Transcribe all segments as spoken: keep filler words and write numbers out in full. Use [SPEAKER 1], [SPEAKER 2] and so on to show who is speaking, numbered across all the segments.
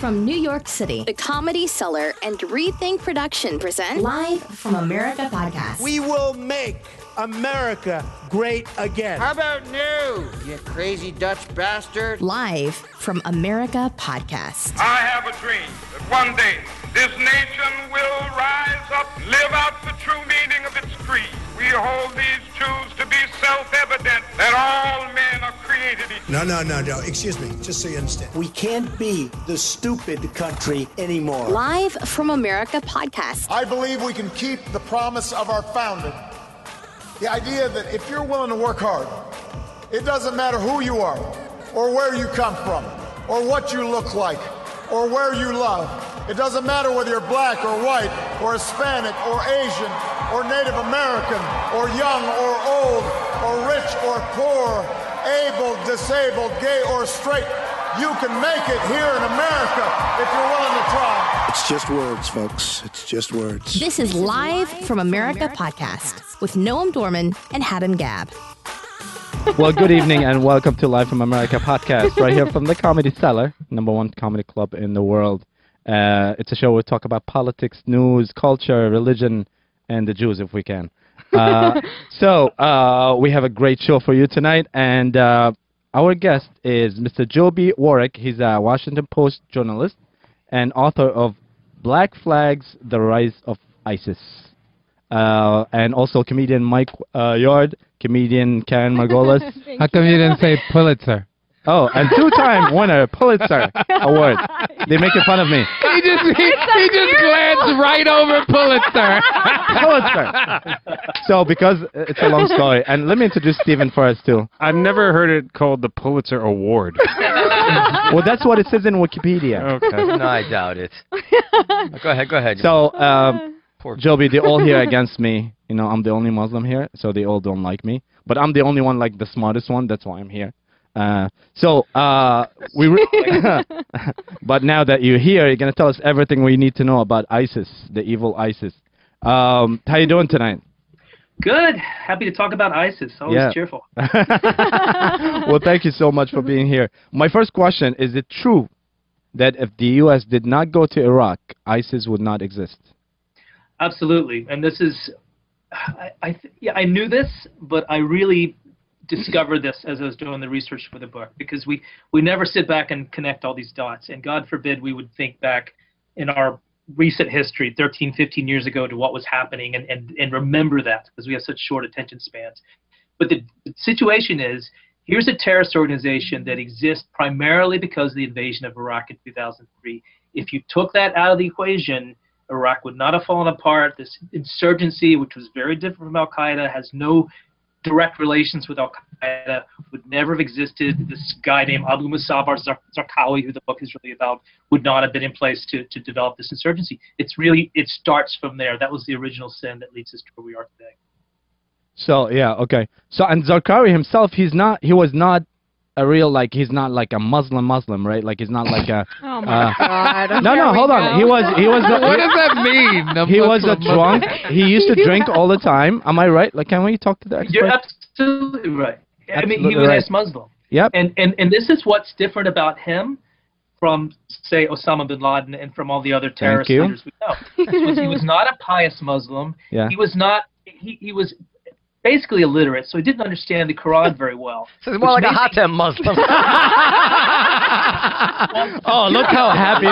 [SPEAKER 1] From New York City,
[SPEAKER 2] The Comedy Cellar and Rethink Production present
[SPEAKER 1] Live from America podcast.
[SPEAKER 3] We will make America great again.
[SPEAKER 4] How about new, you crazy Dutch bastard?
[SPEAKER 1] Live from America podcast.
[SPEAKER 5] I have a dream that one day this nation will rise up, live out the true meaning of its creed. We hold these truths to be self-evident that all men are created equal.
[SPEAKER 3] No, no, no, no. Excuse me, just so you understand.
[SPEAKER 6] We can't be the stupid country anymore.
[SPEAKER 2] Live from America podcast.
[SPEAKER 7] I believe we can keep the promise of our founding. The idea that if you're willing to work hard, it doesn't matter who you are, or where you come from, or what you look like, or where you love. It doesn't matter whether you're black or white, or Hispanic, or Asian, or Native American, or young or old, or rich or poor, able, disabled, gay or straight. You can make it here in America if you're willing to try.
[SPEAKER 6] It's just words, folks. It's just words.
[SPEAKER 1] This is Live from America podcast with Noam Dorman and Haddon Gab.
[SPEAKER 8] Well, good evening and welcome to Live from America podcast, right here from the Comedy Cellar, number one comedy club in the world. Uh, it's a show where we talk about politics, news, culture, religion, and the Jews if we can. Uh, so uh, we have a great show for you tonight, and uh, our guest is Mister Joby Warrick. He's a Washington Post journalist and author of Black Flags, The Rise of ISIS. Uh, and also comedian Mike uh, Yard, comedian Karen Margolis.
[SPEAKER 9] How come you didn't say Pulitzer?
[SPEAKER 8] Oh, and two-time winner, Pulitzer Award. They're making fun of me.
[SPEAKER 9] He just he, he just glanced right over Pulitzer.
[SPEAKER 8] Pulitzer. So, because it's a long story, and let me introduce Stephen first, too.
[SPEAKER 10] I've never heard it called the Pulitzer Award.
[SPEAKER 8] Well, that's what it says in Wikipedia.
[SPEAKER 10] Okay.
[SPEAKER 11] No, I doubt it. Go ahead, go ahead.
[SPEAKER 8] So, um, Joby, they're all here against me. You know, I'm the only Muslim here, so they all don't like me. But I'm the only one, like, the smartest one. That's why I'm here. Uh, so, uh, we. Re- but now that you're here, you're gonna tell us everything we need to know about ISIS, the evil ISIS. Um, how you doing tonight?
[SPEAKER 12] Good. Happy to talk about ISIS. Always
[SPEAKER 8] yeah.
[SPEAKER 12] cheerful.
[SPEAKER 8] Well, thank you so much for being here. My first question, is it true that if the U S did not go to Iraq, ISIS would not exist?
[SPEAKER 12] Absolutely. And this is, I, I, th- yeah, I knew this, but I really discovered this as I was doing the research for the book, because we, we never sit back and connect all these dots. And God forbid we would think back in our recent history, thirteen, fifteen years ago, to what was happening and, and, and remember that, because we have such short attention spans. But the, the situation is, here's a terrorist organization that exists primarily because of the invasion of Iraq in two thousand three. If you took that out of the equation, Iraq would not have fallen apart. This insurgency, which was very different from Al-Qaeda, has no direct relations with Al-Qaeda, would never have existed. This guy named Abu Musab al-Zarqawi, who the book is really about, would not have been in place to, to develop this insurgency. It's really, it starts from there. That was the original sin that leads us to where we are today.
[SPEAKER 8] So, yeah, okay. So, and Zarqawi himself, he's not, he was not a real, like, he's not like a Muslim Muslim, right? Like, he's not like a...
[SPEAKER 9] Oh, my
[SPEAKER 8] uh,
[SPEAKER 9] God.
[SPEAKER 8] No, no, hold on. He was, he was... A,
[SPEAKER 9] what does that mean? The
[SPEAKER 8] he was a
[SPEAKER 9] Muslim
[SPEAKER 8] drunk.
[SPEAKER 9] Muslim?
[SPEAKER 8] He used to drink all the time. Am I right? Like, can we talk to the expert?
[SPEAKER 12] You're absolutely right. I
[SPEAKER 8] Absolutely
[SPEAKER 12] mean, he was
[SPEAKER 8] right.
[SPEAKER 12] ex-Muslim.
[SPEAKER 8] Yep.
[SPEAKER 12] And, and, and this is what's different about him from, say, Osama bin Laden and from all the other terrorist
[SPEAKER 8] Thank you.
[SPEAKER 12] leaders we know. This was, he was not a pious Muslim.
[SPEAKER 8] Yeah.
[SPEAKER 12] He was not... He, he was... basically illiterate, so he didn't understand the Quran very well.
[SPEAKER 11] So it's more like a Hatem Muslim.
[SPEAKER 8] Oh, look how happy.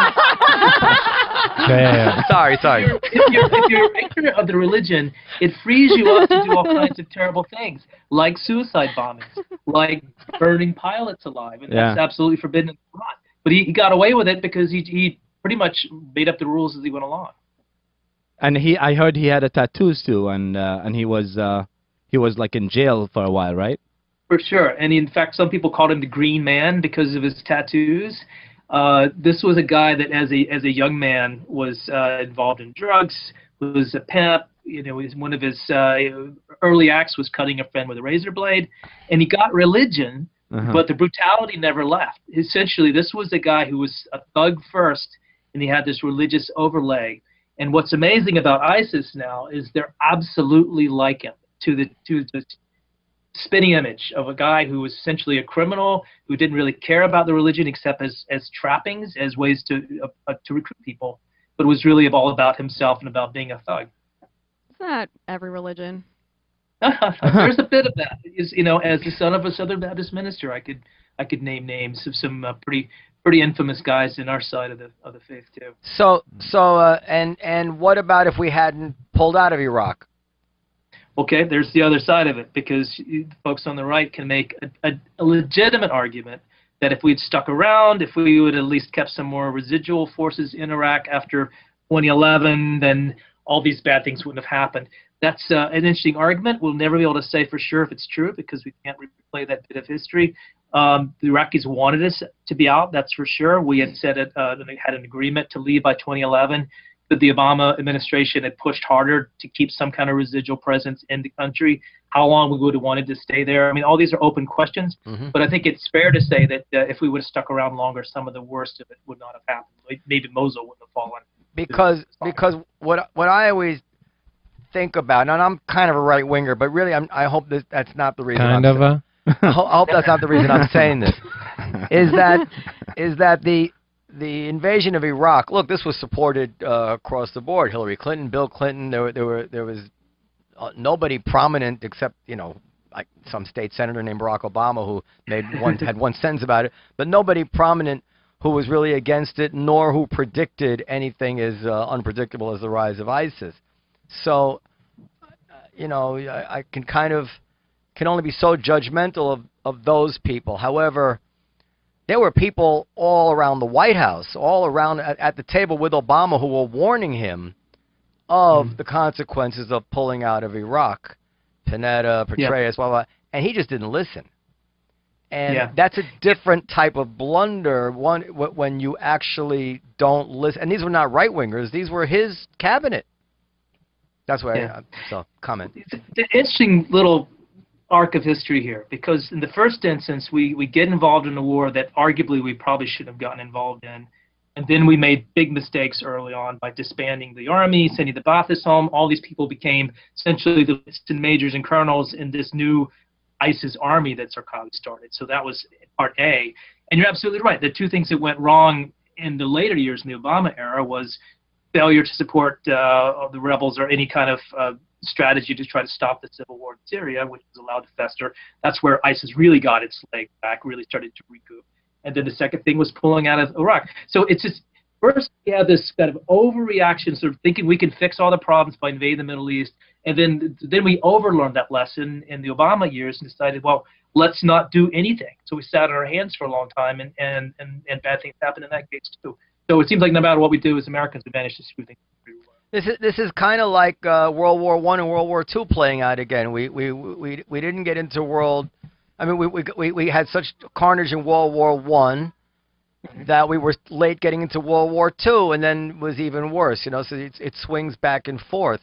[SPEAKER 8] Damn.
[SPEAKER 11] Sorry, sorry.
[SPEAKER 12] If you're, if you're ignorant of the religion, it frees you up to do all kinds of terrible things, like suicide bombings, like burning pilots alive, and
[SPEAKER 8] Yeah.
[SPEAKER 12] that's absolutely forbidden in the Quran. But he, he got away with it because he, he pretty much made up the rules as he went along.
[SPEAKER 8] And he, I heard he had a tattoos too, and uh, and he was uh, he was like in jail for a while, right?
[SPEAKER 12] For sure. And in fact, some people called him the Green Man because of his tattoos. Uh, this was a guy that, as a as a young man, was uh, involved in drugs, was a pimp. You know, his, one of his uh, early acts was cutting a friend with a razor blade, and he got religion,
[SPEAKER 8] Uh-huh.
[SPEAKER 12] but the brutality never left. Essentially, this was a guy who was a thug first, and he had this religious overlay. And what's amazing about ISIS now is they're absolutely like him to the to the spinning image of a guy who was essentially a criminal, who didn't really care about the religion except as, as trappings, as ways to uh, uh, to recruit people, but was really all about himself and about being a thug.
[SPEAKER 13] It's not every religion.
[SPEAKER 12] There's a bit of that. Is, you know, as the son of a Southern Baptist minister, I could I could name names of some uh, pretty pretty infamous guys in our side of the of the faith too.
[SPEAKER 11] So so uh, and and what about if we hadn't pulled out of Iraq?
[SPEAKER 12] Okay, there's the other side of it, because you, folks on the right can make a, a, a legitimate argument that if we'd stuck around, if we would at least kept some more residual forces in Iraq after twenty eleven, then all these bad things wouldn't have happened. That's uh, an interesting argument. We'll never be able to say for sure if it's true, because we can't replay that bit of history. Um, the Iraqis wanted us to be out, that's for sure. We had said it, uh, they had an agreement to leave by twenty eleven. But the Obama administration had pushed harder to keep some kind of residual presence in the country. How long we would have wanted to stay there? I mean, all these are open questions. Mm-hmm. But I think it's fair to say that uh, if we would have stuck around longer, some of the worst of it would not have happened. Like maybe Mosul wouldn't have fallen.
[SPEAKER 11] Because because what what I always think about, and I'm kind of a right winger, but really I'm, I hope that that's not the reason.
[SPEAKER 10] Kind
[SPEAKER 11] I'm
[SPEAKER 10] of a.
[SPEAKER 11] I hope that's not the reason I'm saying this. Is that is that the The invasion of Iraq? Look, this was supported uh, across the board. Hillary Clinton, Bill Clinton. There, were, there were, there was uh, nobody prominent except, you know, like some state senator named Barack Obama who made one had one sentence about it. But nobody prominent who was really against it, nor who predicted anything as uh, unpredictable as the rise of ISIS. So, uh, you know, I, I can kind of can only be so judgmental of of those people. However, there were people all around the White House, all around at, at the table with Obama, who were warning him of mm. the consequences of pulling out of Iraq. Panetta, Petraeus, yeah. blah, blah, and he just didn't listen. And yeah. that's a different type of blunder one when you actually don't listen. And these were not right-wingers. These were his cabinet. That's where yeah. I, so, comment.
[SPEAKER 12] It's an interesting little arc of history here, because in the first instance we we get involved in a war that arguably we probably shouldn't have gotten involved in, and then we made big mistakes early on by disbanding the army, sending the Ba'athist home. All these people became essentially the enlisted majors and colonels in this new ISIS army that Zarqawi started. So that was part A. And you're absolutely right. The two things that went wrong in the later years in the Obama era was failure to support uh, the rebels or any kind of uh, strategy to try to stop the civil war in Syria, which was allowed to fester. That's where ISIS really got its leg back, really started to recoup. And then the second thing was pulling out of Iraq. So it's just, first we have this kind of overreaction, sort of thinking we can fix all the problems by invading the Middle East. And then then we overlearned that lesson in the Obama years and decided, well, let's not do anything. So we sat on our hands for a long time, and, and, and, and bad things happened in that case too. So it seems like no matter what we do as Americans, we manage to screw things pretty well.
[SPEAKER 11] This is this is kind of like uh, World War One and World War Two playing out again. We we we we didn't get into world. I mean, we we we had such carnage in World War One that we were late getting into World War Two, and then was even worse. You know, so it it swings back and forth.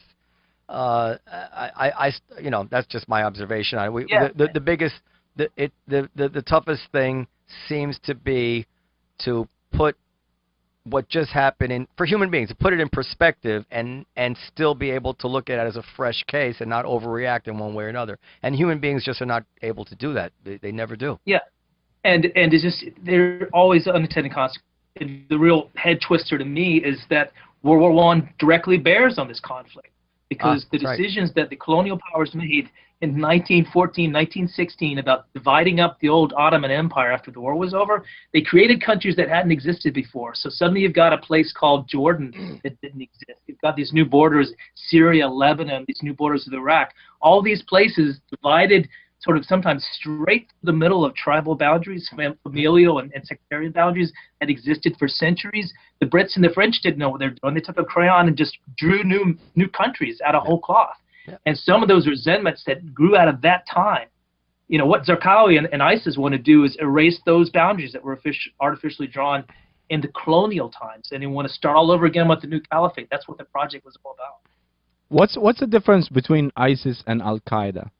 [SPEAKER 11] Uh, I, I, I you know, that's just my observation. I we yeah. the, the the biggest the it the, the the toughest thing seems to be to put what just happened in for human beings, to put it in perspective and and still be able to look at it as a fresh case and not overreact in one way or another. And human beings just are not able to do that. They, they never do.
[SPEAKER 12] Yeah, and and it's just there are always unintended consequences. The real head twister to me is that World War One directly bears on this conflict, because ah, the decisions right. that the colonial powers made in nineteen fourteen, nineteen sixteen about dividing up the old Ottoman Empire after the war was over, they created countries that hadn't existed before. So suddenly you've got a place called Jordan that didn't exist. You've got these new borders, Syria, Lebanon, these new borders of Iraq. All these places divided sort of sometimes straight through the middle of tribal boundaries, familial and, and sectarian boundaries that existed for centuries. The Brits and the French didn't know what they were doing. They took a crayon and just drew new new countries out of whole cloth. Yeah. And some of those resentments that grew out of that time, you know, what Zarqawi and, and ISIS want to do is erase those boundaries that were artificially drawn in the colonial times, and they want to start all over again with the new caliphate. That's what the project was all about.
[SPEAKER 8] What's what's the difference between ISIS and Al-Qaeda?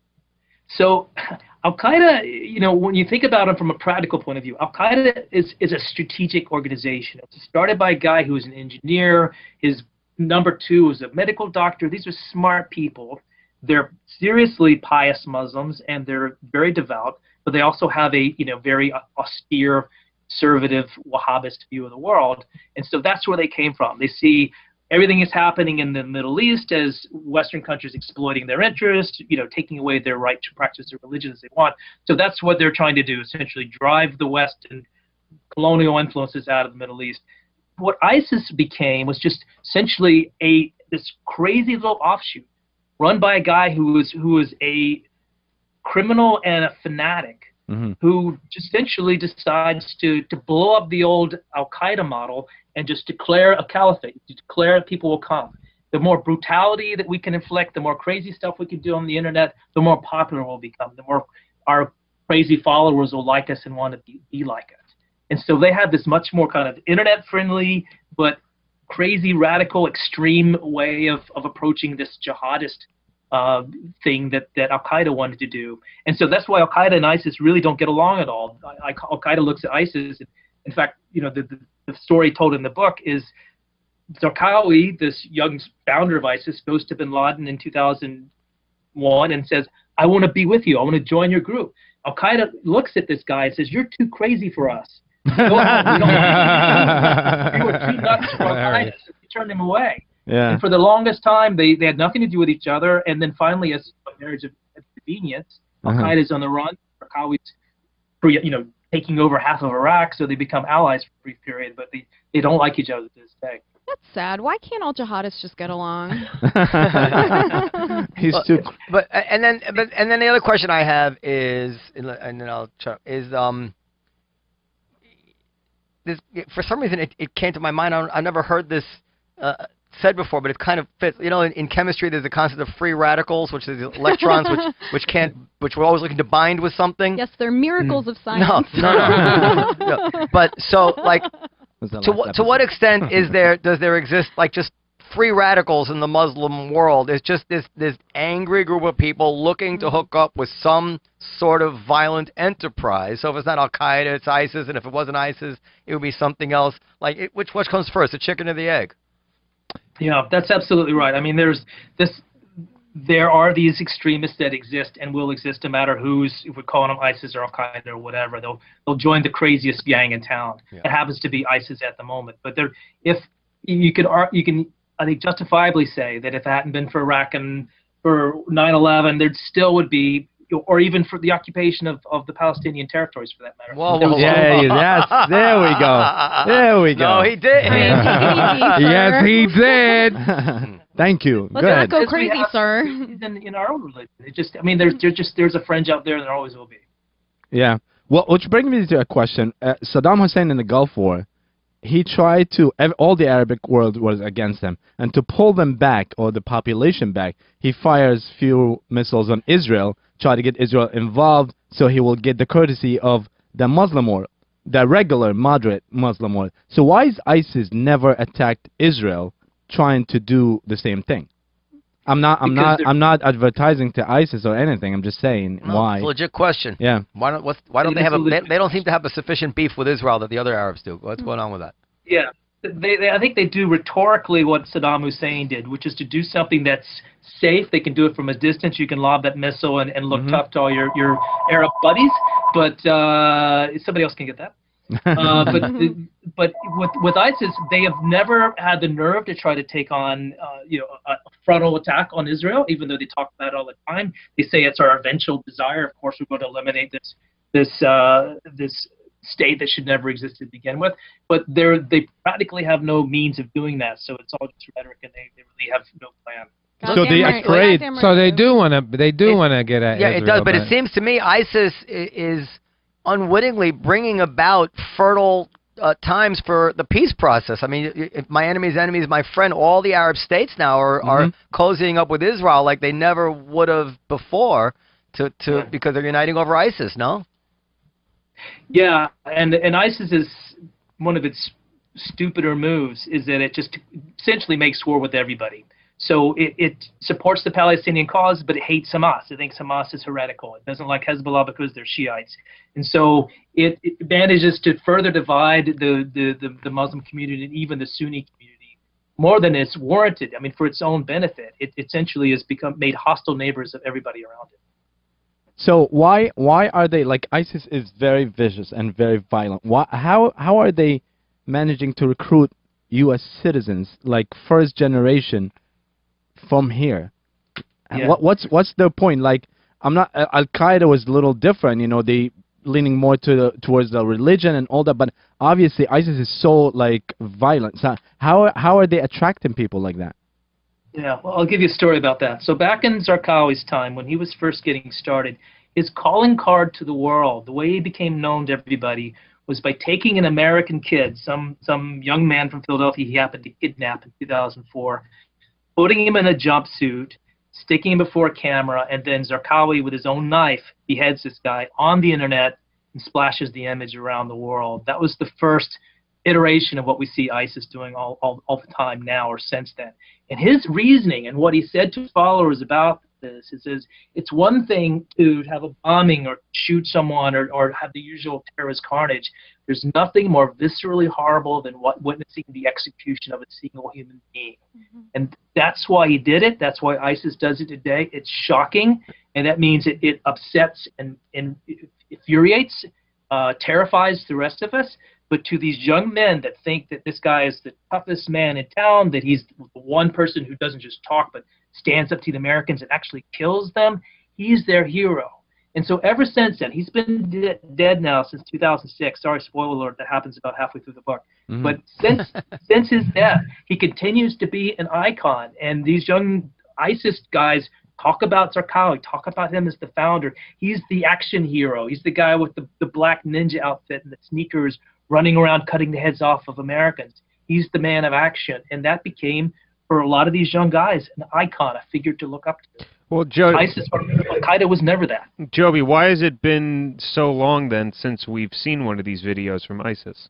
[SPEAKER 12] So Al-Qaeda, you know, when you think about it from a practical point of view, Al-Qaeda is, is a strategic organization. It was started by a guy who was an engineer. His number two was a medical doctor. These are smart people they're seriously pious Muslims, and they're very devout, but they also have a, you know, very austere, conservative Wahhabist view of the world. And so that's where they came from. They see everything is happening in the Middle East as Western countries exploiting their interest, you know, taking away their right to practice their religion as they want. So that's what they're trying to do, essentially drive the West and colonial influences out of the Middle East. What ISIS became was just essentially a this crazy little offshoot run by a guy who was who was a criminal and a fanatic, mm-hmm. who essentially decides to to blow up the old Al-Qaeda model and just declare a caliphate, to declare people will come. The more brutality that we can inflict, the more crazy stuff we can do on the internet, the more popular we'll become, the more our crazy followers will like us and want to be, be like us. And so they have this much more kind of internet-friendly but crazy, radical, extreme way of, of approaching this jihadist uh, thing that, that Al-Qaeda wanted to do. And so that's why Al-Qaeda and ISIS really don't get along at all. I, I, Al-Qaeda looks at ISIS. And in fact, you know, the, the, the story told in the book is Zarqawi, this young founder of ISIS, goes to bin Laden in two thousand one and says, I want to be with you. I want to join your group. Al-Qaeda looks at this guy and says, you're too crazy for us. No, we don't you were too nuts for Al-Qaeda. So we turned him away.
[SPEAKER 8] Yeah.
[SPEAKER 12] And for the longest time, they, they had nothing to do with each other. And then finally, as a marriage of convenience,
[SPEAKER 8] Uh-huh.
[SPEAKER 12] Al-Qaeda's on the run. Zarqawi's, you know, taking over half of Iraq, so they become allies for a brief period, but they, they don't like each other to this day.
[SPEAKER 13] That's sad. Why can't all jihadists just get along?
[SPEAKER 8] He's
[SPEAKER 11] but,
[SPEAKER 8] too.
[SPEAKER 11] But and then but and then the other question I have is, and then I'll try, is um. This, for some reason, it, it came to my mind. I, I've never heard this uh, said before, but it kind of fits. You know, in, in chemistry, there's a concept of free radicals, which is electrons, which which can't, which we're always looking to bind with something.
[SPEAKER 13] Yes, they're miracles
[SPEAKER 11] mm.
[SPEAKER 13] of science.
[SPEAKER 11] No, no, no, no. But so, like, to what to what extent is there does there exist like just free radicals in the Muslim world? It's just this this angry group of people looking to hook up with some sort of violent enterprise. So if it's not Al-Qaeda, it's ISIS, and if it wasn't ISIS, it would be something else. Like, it, which which comes first, the chicken or the egg?
[SPEAKER 12] Yeah, that's absolutely right. I mean, there's this. There are these extremists that exist and will exist no matter who's, if we're calling them ISIS or Al-Qaeda or whatever. They'll they'll join the craziest gang in town. Yeah. It happens to be ISIS at the moment. But there, if you could, you can, I think, justifiably say that if it hadn't been for Iraq and for nine eleven, there still would be, or even for the occupation of, of the Palestinian territories, for that matter.
[SPEAKER 11] Whoa, whoa, whoa.
[SPEAKER 8] Yeah, yes, there we go. There we go.
[SPEAKER 11] No, he didn't.
[SPEAKER 9] Yes, he did.
[SPEAKER 8] Thank you.
[SPEAKER 13] Let's
[SPEAKER 8] Good.
[SPEAKER 13] not go crazy, sir.
[SPEAKER 12] In, in our own religion, it just, I mean, there's, there's just there's a fringe out there, and there always will be.
[SPEAKER 8] Yeah. Well, which brings me to a question. Uh, Saddam Hussein in the Gulf War, he tried to, all the Arabic world was against him, and to pull them back, or the population back, he fires few missiles on Israel, try to get Israel involved, so he will get the courtesy of the Muslim world, the regular, moderate Muslim world. So why is ISIS never attacked Israel, trying to do the same thing? I'm not, I'm
[SPEAKER 12] Because
[SPEAKER 8] not, I'm not advertising to ISIS or anything. I'm just saying
[SPEAKER 11] No,
[SPEAKER 8] why.
[SPEAKER 11] it's a legit question.
[SPEAKER 8] Yeah.
[SPEAKER 11] Why don't what's, Why don't
[SPEAKER 12] It
[SPEAKER 11] they
[SPEAKER 12] is
[SPEAKER 11] have
[SPEAKER 12] a
[SPEAKER 11] a? They,
[SPEAKER 12] legit
[SPEAKER 11] they don't seem to have a sufficient beef with Israel that the other Arabs do. What's going on with that?
[SPEAKER 12] Yeah, they, they, I think they do rhetorically what Saddam Hussein did, which is to do something that's safe. They can do it from a distance. You can lob that missile and, and look
[SPEAKER 8] Mm-hmm.
[SPEAKER 12] tough to all your, your Arab buddies, but uh, somebody else can get that. uh, but but with with ISIS, they have never had the nerve to try to take on uh, you know a, a frontal attack on Israel, even though they talk about it all the time. They say it's our eventual desire. Of course, we're going to eliminate this this uh, this state that should never exist to begin with. But they they practically have no means of doing that. So it's all just rhetoric, and they, they really have no plan.
[SPEAKER 8] So they are afraid.
[SPEAKER 9] So they do want to. They do want to get at
[SPEAKER 11] Yeah,
[SPEAKER 9] Israel,
[SPEAKER 11] it does. But it seems to me ISIS i- is unwittingly bringing about fertile uh, times for the peace process. I mean, if my enemy's enemy is my friend, all the Arab states now are,
[SPEAKER 8] Mm-hmm.
[SPEAKER 11] are cozying up with Israel like they never would have before, to, to because they're uniting over ISIS. No.
[SPEAKER 12] Yeah, and and ISIS is one of its stupider moves is that it just essentially makes war with everybody. So it, it supports the Palestinian cause, but it hates Hamas. It thinks Hamas is heretical. It doesn't like Hezbollah because they're Shiites. And so it, it manages to further divide the, the, the, the Muslim community and even the Sunni community more than it's warranted. I mean, for its own benefit, it essentially has become made hostile neighbors of everybody around it.
[SPEAKER 8] So why why are they like ISIS is very vicious and very violent? Why how how are they managing to recruit U S citizens like first generation from here? And
[SPEAKER 12] Yeah.
[SPEAKER 8] what what's what's the point? Like I'm not uh, Al Qaeda was a little different, you know, they leaning more to the, towards the religion and all that, but obviously ISIS is so like violent. So how how are they attracting people like that?
[SPEAKER 12] Yeah, well, I'll give you a story about that. So back in Zarqawi's time, when he was first getting started, his calling card to the world, the way he became known to everybody, was by taking an American kid, some some young man from Philadelphia he happened to kidnap in two thousand four, putting him in a jumpsuit, sticking him before a camera, and then Zarqawi, with his own knife, beheads this guy on the internet and splashes the image around the world. That was the first iteration of what we see ISIS doing all, all, all the time now or since then. And his reasoning and what he said to followers about this is, is it's one thing to have a bombing or shoot someone or, or have the usual terrorist carnage. There's nothing more viscerally horrible than what, witnessing the execution of a single human being. Mm-hmm. And that's why he did it. That's why ISIS does it today. It's shocking, and that means it, it upsets and, and infuriates, uh, terrifies the rest of us. But to these young men that think that this guy is the toughest man in town, that he's the one person who doesn't just talk but stands up to the Americans and actually kills them, he's their hero. And so ever since then, he's been de dead now since two thousand six. Sorry, spoiler alert, that happens about halfway through the book. Mm-hmm. But since since his death, he continues to be an icon. And these young ISIS guys talk about Zarqawi, talk about him as the founder. He's the action hero. He's the guy with the, the black ninja outfit and the sneakers, running around cutting the heads off of Americans. He's the man of action. And that became, for a lot of these young guys, an icon, a figure to look up to.
[SPEAKER 10] Well, Joe,
[SPEAKER 12] ISIS or Al-Qaeda was never that.
[SPEAKER 10] Joby, why has it been so long then since we've seen one of these videos from ISIS?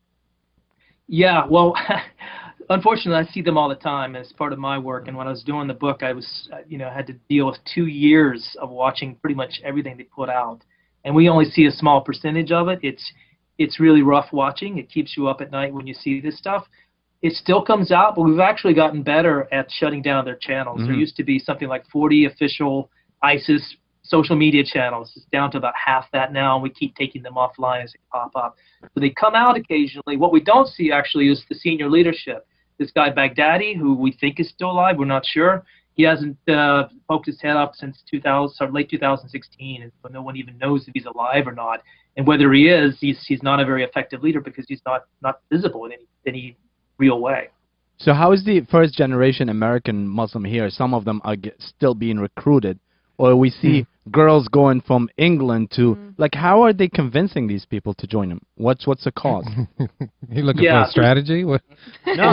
[SPEAKER 12] Yeah, well, unfortunately, I see them all the time as part of my work. And when I was doing the book, I was, you know, had to deal with two years of watching pretty much everything they put out. And we only see a small percentage of it. It's It's really rough watching. It keeps you up at night when you see this stuff. It still comes out, but we've actually gotten better at shutting down their channels. Mm-hmm. There used to be something like forty official ISIS social media channels. It's down to about half that now, and we keep taking them offline as they pop up. So they come out occasionally. What we don't see actually is the senior leadership. This guy Baghdadi, who we think is still alive, we're not sure. He hasn't uh, poked his head up since two thousand, or late two thousand sixteen, and so no one even knows if he's alive or not. And whether he is, he's he's not a very effective leader because he's not not visible in any any real way.
[SPEAKER 8] So how is the first generation American Muslim here? Some of them are get, still being recruited, or we see mm. girls going from England to mm. like. How are they convincing these people to join them? What's what's the cause?
[SPEAKER 9] You looking
[SPEAKER 12] yeah,
[SPEAKER 9] for a strategy? What?
[SPEAKER 8] No.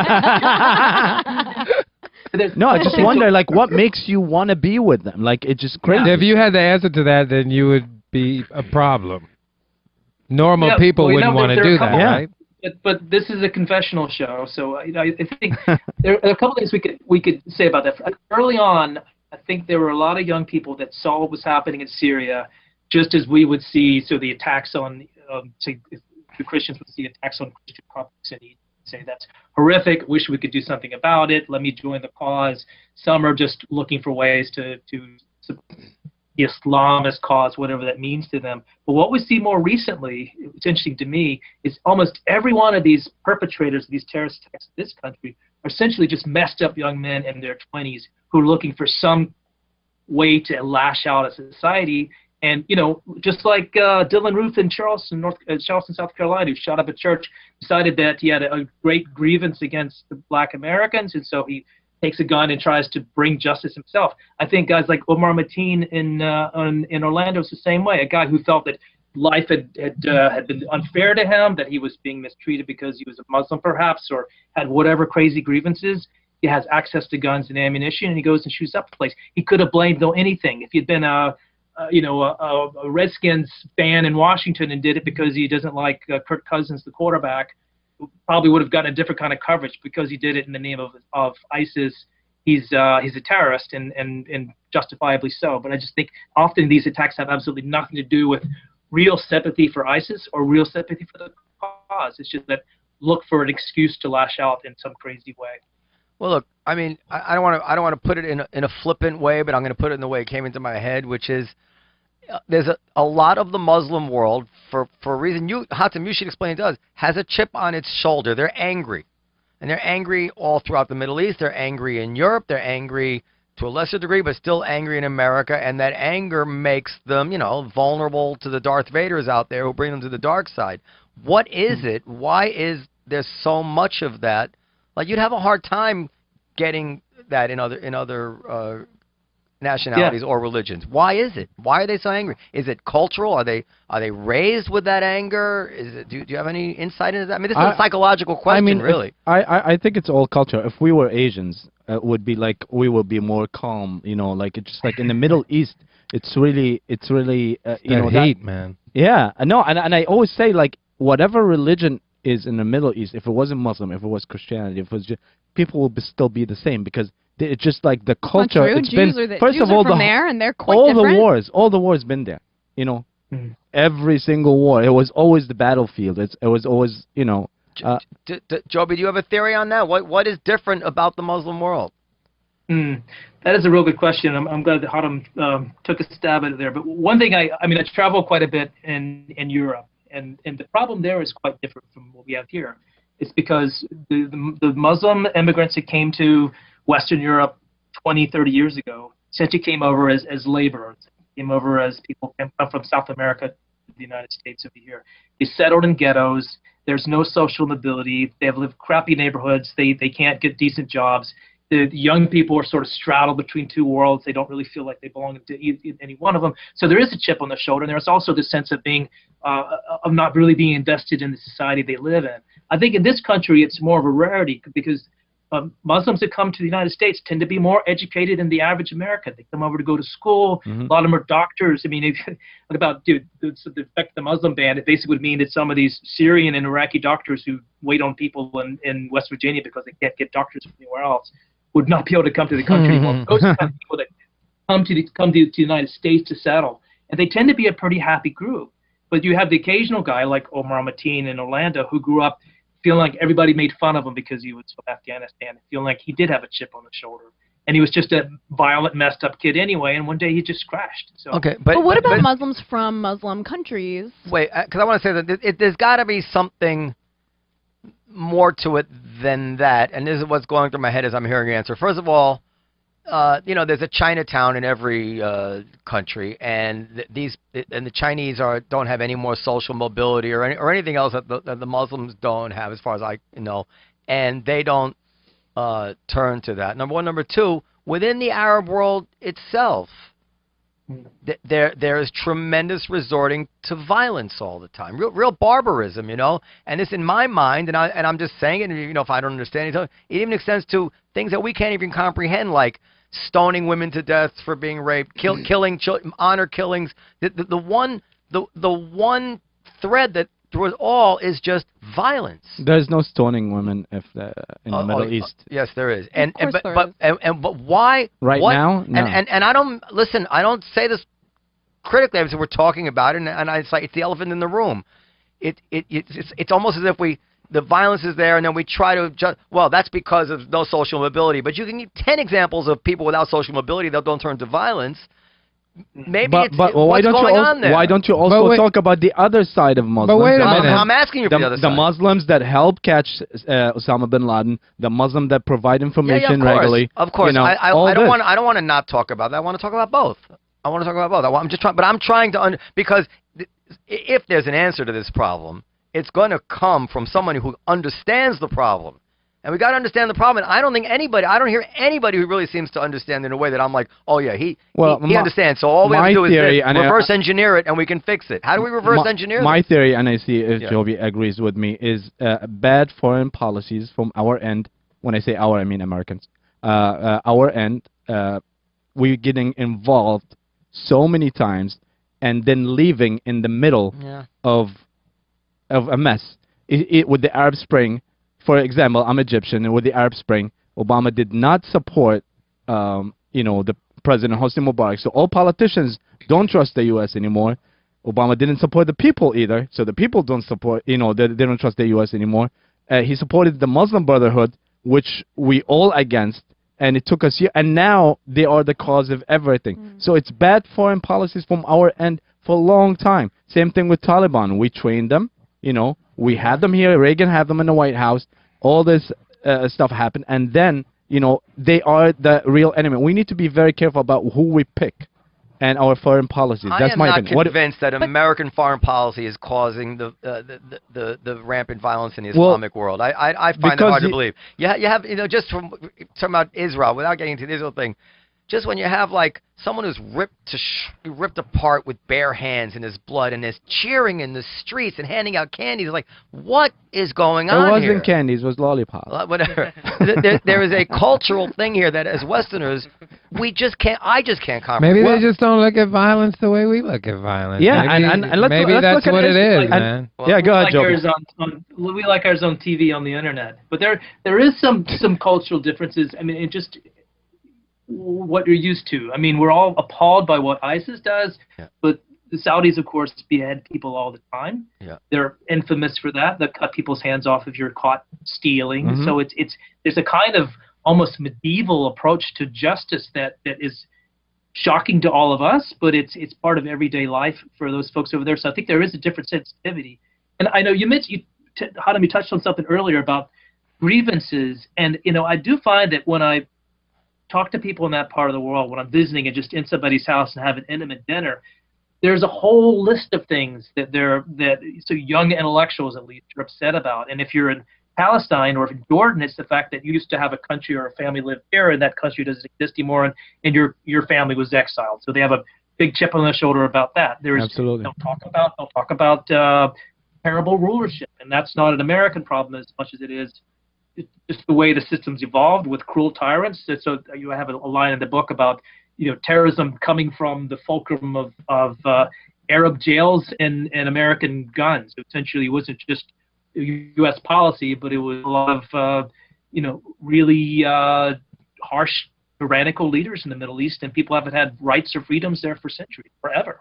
[SPEAKER 8] No, I just wonder, like, what makes you want to be with them? Like, it's just crazy.
[SPEAKER 9] If you had the answer to that, then you would be a problem. Normal
[SPEAKER 12] yeah,
[SPEAKER 9] people
[SPEAKER 12] well,
[SPEAKER 9] wouldn't want to do that,
[SPEAKER 12] yeah.
[SPEAKER 9] right?
[SPEAKER 12] But, but this is a confessional show, so I, I think there are a couple things we could we could say about that. Early on, I think there were a lot of young people that saw what was happening in Syria, just as we would see. So the attacks on, um, say, the Christians would see attacks on Christian prophets in Egypt. Say that's horrific. Wish we could do something about it. Let me join the cause. Some are just looking for ways to to, to the Islamist cause, whatever that means to them. But what we see more recently, it's interesting to me, is almost every one of these perpetrators of these terrorist attacks in this country are essentially just messed up young men in their twenties who are looking for some way to lash out at society. And, you know, just like uh, Dylan Ruth in Charleston, North, uh, Charleston, South Carolina, who shot up a church, decided that he had a, a great grievance against the black Americans, and so he takes a gun and tries to bring justice himself. I think guys like Omar Mateen in, uh, in, in Orlando is the same way, a guy who felt that life had, had, uh, had been unfair to him, that he was being mistreated because he was a Muslim perhaps, or had whatever crazy grievances. He has access to guns and ammunition, and he goes and shoots up the place. He could have blamed no anything. If he'd been a Uh, you know, a, a Redskins fan in Washington and did it because he doesn't like uh, Kirk Cousins, the quarterback, probably would have gotten a different kind of coverage. Because he did it in the name of of ISIS, he's uh, he's a terrorist, and, and and justifiably so. But I just think often these attacks have absolutely nothing to do with real sympathy for ISIS or real sympathy for the cause. It's just that look for an excuse to lash out in some crazy way.
[SPEAKER 11] Well, look, I mean, I, I don't want to I don't want to put it in a, in a flippant way, but I'm going to put it in the way it came into my head, which is uh, there's a, a lot of the Muslim world, for, for a reason you, Hatem, you should explain it to us, has a chip on its shoulder. They're angry. And they're angry all throughout the Middle East. They're angry in Europe. They're angry to a lesser degree, but still angry in America. And that anger makes them, you know, vulnerable to the Darth Vaders out there who bring them to the dark side. What is it? Why is there so much of that? Like, you'd have a hard time getting that in other in other uh, nationalities yeah. or religions. Why is it? Why are they so angry? Is it cultural? Are they are they raised with that anger? Is it? Do, do you have any insight into that? I mean, this is I, a psychological question,
[SPEAKER 8] I mean,
[SPEAKER 11] really.
[SPEAKER 8] If, I, I I think it's all culture. If we were Asians, uh, it would be like we would be more calm. You know, like it's just like in the Middle East, it's really it's really uh, you
[SPEAKER 9] that
[SPEAKER 8] know
[SPEAKER 9] hate,
[SPEAKER 8] that,
[SPEAKER 9] man.
[SPEAKER 8] Yeah, no, and and I always say like whatever religion is in the Middle East, if it wasn't Muslim, if it was Christianity, if it was just, people will be, still be the same because they, it's just like the culture.
[SPEAKER 13] It's
[SPEAKER 8] Jews
[SPEAKER 13] been, are the,
[SPEAKER 8] first
[SPEAKER 13] Jews
[SPEAKER 8] of all,
[SPEAKER 13] are from
[SPEAKER 8] the,
[SPEAKER 13] there, and they're quite
[SPEAKER 8] all
[SPEAKER 13] different.
[SPEAKER 8] the wars, all the wars been there. You know, mm-hmm. every single war, it was always the battlefield. It's it was always you know. Uh,
[SPEAKER 11] D D Joby, do you have a theory on that? What what is different about the Muslim world?
[SPEAKER 12] Mm, that is a real good question. I'm, I'm glad that Hatem um, took a stab at it there. But one thing, I I mean, I travel quite a bit in in Europe. And, and the problem there is quite different from what we have here. It's because the, the, the Muslim immigrants that came to Western Europe twenty, thirty years ago essentially came over as, as laborers, came over as people came from South America to the United States over here. They settled in ghettos. There's no social mobility. They have lived crappy neighborhoods. They, they can't get decent jobs. The young people are sort of straddled between two worlds. They don't really feel like they belong to e any one of them. So there is a chip on the shoulder, and there's also the sense of being, uh, of not really being invested in the society they live in. I think in this country it's more of a rarity because um, Muslims that come to the United States tend to be more educated than the average American. They come over to go to school. Mm-hmm. A lot of them are doctors. I mean, if, what about, dude, the effect of the Muslim ban, it basically would mean that some of these Syrian and Iraqi doctors who wait on people in, in West Virginia because they can't get doctors anywhere else would not be able to come to the country anymore. Those are the kind of people that come to the, come to, to the United States to settle, and they tend to be a pretty happy group. But you have the occasional guy like Omar Mateen in Orlando who grew up feeling like everybody made fun of him because he was from Afghanistan, feeling like he did have a chip on the shoulder. And he was just a violent, messed up kid anyway, and one day he just crashed. So.
[SPEAKER 11] Okay,
[SPEAKER 13] but, but what
[SPEAKER 11] but,
[SPEAKER 13] about
[SPEAKER 11] but,
[SPEAKER 13] Muslims from Muslim countries?
[SPEAKER 11] Wait, because I want to say that it, there's got to be something more to it than that, and this is what's going through my head as I'm hearing your answer. First of all, uh, you know, there's a Chinatown in every uh, country, and th these and the Chinese are don't have any more social mobility or any, or anything else that the, that the Muslims don't have, as far as I know, and they don't uh, turn to that. Number one, number two, within the Arab world itself, th there there is tremendous resorting to violence all the time, real real barbarism, you know. And this, in my mind, and I and I'm just saying it, you know, if I don't understand it, it even extends to things that we can't even comprehend, like stoning women to death for being raped, kill, killing children, honor killings. The, the the one the the one thread that through it all is just violence.
[SPEAKER 8] There's no stoning women if the, in
[SPEAKER 11] uh,
[SPEAKER 8] the Middle
[SPEAKER 11] oh,
[SPEAKER 8] East.
[SPEAKER 11] Uh, yes, there is. And, and
[SPEAKER 13] but
[SPEAKER 11] but but and, and but why
[SPEAKER 8] right
[SPEAKER 11] what,
[SPEAKER 8] now? No.
[SPEAKER 11] And, and and I don't listen. I don't say this critically. I mean, we're talking about it, and, and I, it's like it's the elephant in the room. It it it's it's almost as if we the violence is there, and then we try to just well, that's because of no social mobility. But you can give ten examples of people without social mobility that don't turn to violence. Maybe
[SPEAKER 8] but,
[SPEAKER 11] it's
[SPEAKER 8] but well,
[SPEAKER 11] what's
[SPEAKER 8] why don't
[SPEAKER 11] going
[SPEAKER 8] you
[SPEAKER 11] on
[SPEAKER 8] also,
[SPEAKER 11] there?
[SPEAKER 8] why don't you also
[SPEAKER 9] wait,
[SPEAKER 8] talk about the other side of Muslims?
[SPEAKER 9] But wait a
[SPEAKER 8] the
[SPEAKER 9] minute.
[SPEAKER 8] Muslims,
[SPEAKER 11] I'm asking you for
[SPEAKER 8] the,
[SPEAKER 11] the other
[SPEAKER 8] the
[SPEAKER 11] side.
[SPEAKER 8] Muslims that help catch uh, Osama bin Laden, the Muslims that provide information
[SPEAKER 11] yeah, yeah, of course.
[SPEAKER 8] regularly.
[SPEAKER 11] Of course,
[SPEAKER 8] you know,
[SPEAKER 11] I, I,
[SPEAKER 8] all
[SPEAKER 11] I don't
[SPEAKER 8] this.
[SPEAKER 11] want. I don't want to not talk about that. I want to talk about both. I want to talk about both. I want, I'm just trying, but I'm trying to un, because th if there's an answer to this problem, it's going to come from someone who understands the problem. And we got to understand the problem. And I don't think anybody, I don't hear anybody who really seems to understand in a way that I'm like, oh yeah, he
[SPEAKER 8] well,
[SPEAKER 11] he, he
[SPEAKER 8] my,
[SPEAKER 11] understands. So all we have to do is
[SPEAKER 8] theory,
[SPEAKER 11] this,
[SPEAKER 8] and
[SPEAKER 11] reverse
[SPEAKER 8] I,
[SPEAKER 11] engineer it, and we can fix it. How do we reverse
[SPEAKER 8] my,
[SPEAKER 11] engineer
[SPEAKER 8] My
[SPEAKER 11] this?
[SPEAKER 8] theory, and I see if
[SPEAKER 11] yeah.
[SPEAKER 8] Joby agrees with me, is uh, bad foreign policies from our end. When I say our, I mean Americans. Uh, uh, our end, uh, we're getting involved so many times, and then leaving in the middle
[SPEAKER 11] yeah.
[SPEAKER 8] of of a mess. It, it, with the Arab Spring, for example, I'm Egyptian, and with the Arab Spring, Obama did not support, um, you know, the President Hosni Mubarak. So all politicians don't trust the U S anymore. Obama didn't support the people either, so the people don't support, you know, they, they don't trust the U S anymore. Uh, he supported the Muslim Brotherhood, which we all against, and it took us years. And now they are the cause of everything. Mm. So it's bad foreign policies from our end for a long time. Same thing with Taliban. We trained them. You know, we had them here. Reagan had them in the White House. All this uh, stuff happened, and then you know they are the real enemy. We need to be very careful about who we pick and our foreign policies.
[SPEAKER 11] I
[SPEAKER 8] That's
[SPEAKER 11] am
[SPEAKER 8] my
[SPEAKER 11] not
[SPEAKER 8] opinion.
[SPEAKER 11] convinced what, that American foreign policy is causing the uh, the, the, the the rampant violence in the Islamic well, world. I I, I find that hard to believe. You ha you have you know just from talking about Israel without getting into the Israel thing. Just when you have like someone who's ripped to sh ripped apart with bare hands in his blood and is cheering in the streets and handing out candies, like what is going on here?
[SPEAKER 8] It wasn't candies, it was lollipops.
[SPEAKER 11] Well, whatever. there, there is a cultural thing here that as Westerners, we just can't. I just can't comprehend.
[SPEAKER 9] Maybe
[SPEAKER 11] well,
[SPEAKER 9] they just don't look at violence the way we look at violence.
[SPEAKER 8] Yeah,
[SPEAKER 9] maybe,
[SPEAKER 8] and, and, and let's,
[SPEAKER 9] maybe
[SPEAKER 8] let's
[SPEAKER 9] that's
[SPEAKER 8] look
[SPEAKER 9] what
[SPEAKER 8] at
[SPEAKER 9] it is,
[SPEAKER 12] like,
[SPEAKER 9] man.
[SPEAKER 12] Well,
[SPEAKER 8] yeah, go ahead,
[SPEAKER 12] like
[SPEAKER 8] Joe.
[SPEAKER 12] ours on, on, we like ours on T V on the internet, but there there is some some cultural differences. I mean, it just. What you're used to. I mean, we're all appalled by what ISIS does, yeah. but the Saudis, of course, behead people all the time.
[SPEAKER 11] Yeah.
[SPEAKER 12] They're infamous for that. They cut people's hands off if you're caught stealing.
[SPEAKER 8] Mm-hmm.
[SPEAKER 12] So it's it's there's a kind of almost medieval approach to justice that that is shocking to all of us, but it's it's part of everyday life for those folks over there. So I think there is a different sensitivity. And I know you mentioned, you, t- Hadam, you touched on something earlier about grievances, and you know I do find that when I talk to people in that part of the world, when I'm visiting and just in somebody's house and have an intimate dinner, there's a whole list of things that they're that so young intellectuals at least are upset about. And if you're in Palestine or if in Jordan, it's the fact that you used to have a country or a family live here and that country doesn't exist anymore, and, and your your family was exiled. So they have a big chip on their shoulder about that. There's
[SPEAKER 8] Absolutely.
[SPEAKER 12] They'll talk about they'll talk about uh, terrible rulership, and that's not an American problem as much as it is just the way the system's evolved with cruel tyrants. So you have a line in the book about, you know, terrorism coming from the fulcrum of, of uh, Arab jails and, and American guns. Essentially, it wasn't just U S policy, but it was a lot of, uh, you know, really uh, harsh, tyrannical leaders in the Middle East, and people haven't had rights or freedoms there for centuries, forever.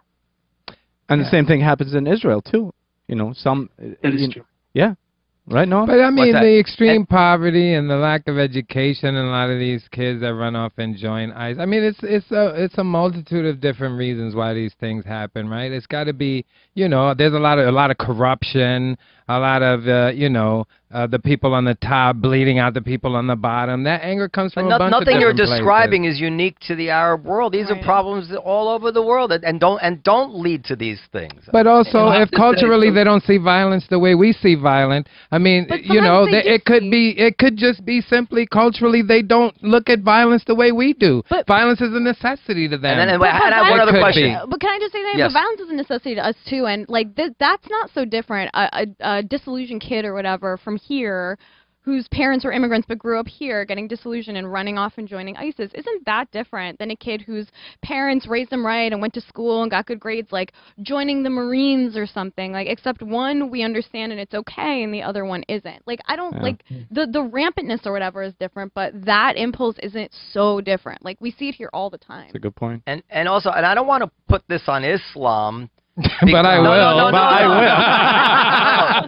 [SPEAKER 8] And
[SPEAKER 12] yeah.
[SPEAKER 8] the same thing happens in Israel, too. You know, some...
[SPEAKER 12] That is
[SPEAKER 8] you,
[SPEAKER 12] true.
[SPEAKER 8] Yeah. Right, no?
[SPEAKER 9] But I mean, the extreme poverty and the lack of education, and a lot of these kids that run off and join ICE. I mean, it's it's a it's a multitude of different reasons why these things happen, right? It's got to be, you know, there's a lot of a lot of corruption, a lot of uh, you know, uh, the people on the top bleeding out the people on the bottom. That anger comes from
[SPEAKER 11] but
[SPEAKER 9] a bunch
[SPEAKER 11] nothing
[SPEAKER 9] of
[SPEAKER 11] you're
[SPEAKER 9] different
[SPEAKER 11] describing
[SPEAKER 9] places.
[SPEAKER 11] is unique to the Arab world. These
[SPEAKER 13] right.
[SPEAKER 11] are problems all over the world, and don't and don't lead to these things.
[SPEAKER 9] But also, if culturally they don't see violence the way we see violence, I mean, you know, they, it could be, it could just be simply culturally they don't look at violence the way we do.
[SPEAKER 13] But
[SPEAKER 9] violence is a necessity to them.
[SPEAKER 11] And then, and, and I have one other question.
[SPEAKER 13] But can I just say that
[SPEAKER 11] yes.
[SPEAKER 13] but violence is a necessity to us too, and like th that's not so different. A, a, a disillusioned kid or whatever from here, whose parents were immigrants but grew up here, getting disillusioned and running off and joining ISIS, isn't that different than a kid whose parents raised them right and went to school and got good grades, like joining the Marines or something? Like, except one we understand and it's okay, and the other one isn't. Like, I don't, yeah. like, the, the rampantness or whatever is different, but that impulse isn't so different. Like, we see it here all the time.
[SPEAKER 8] That's a good point.
[SPEAKER 11] And, and also, and I don't want to put this on Islam,
[SPEAKER 9] but I
[SPEAKER 11] no,
[SPEAKER 9] will.
[SPEAKER 11] No, no, no,
[SPEAKER 9] but
[SPEAKER 11] no,
[SPEAKER 9] I